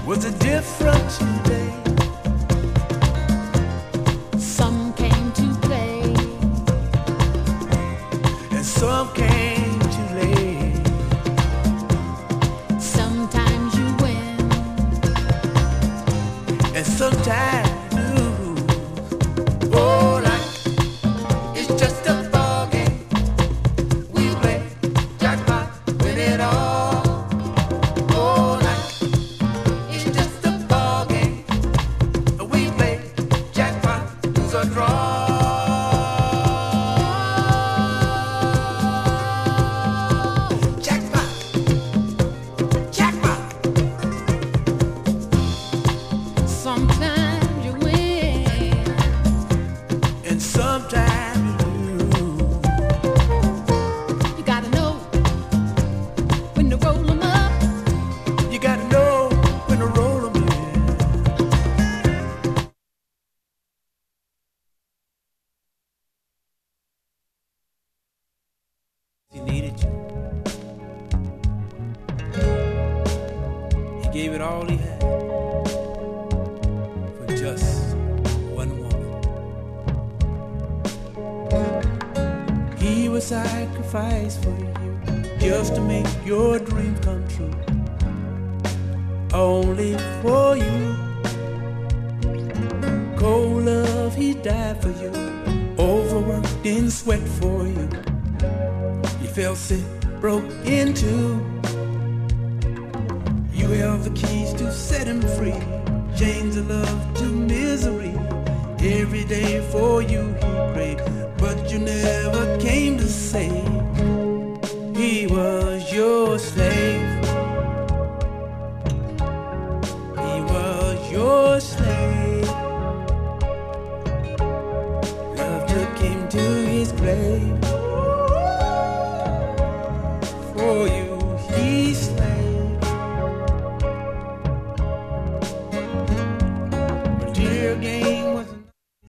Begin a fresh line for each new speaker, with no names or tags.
was a different today.
Some came to play,
And some came too late.
sometimes you win,
And sometimes you lose. Oh, life is just a ball game. We play jackpot, win it all. Oh, life is just a ball game. We play jackpot, lose or draw. Jackpot, jackpot.
sometimes you win,
And sometimes you lose.
you gotta know when to roll 'em up,
You gotta know when to roll 'em in. He needed you. He gave it all he had for just one woman. He was sacrificed for you just to make your dream come true. Only for you. Cold love, he died for you. Overworked in sweat for you. He fell sick, broke in two. You held the keys to set him free. Chains of love to misery. Every day for you he prayed, but you never came to say he was your slave. He was your slave. Love took him to his grave.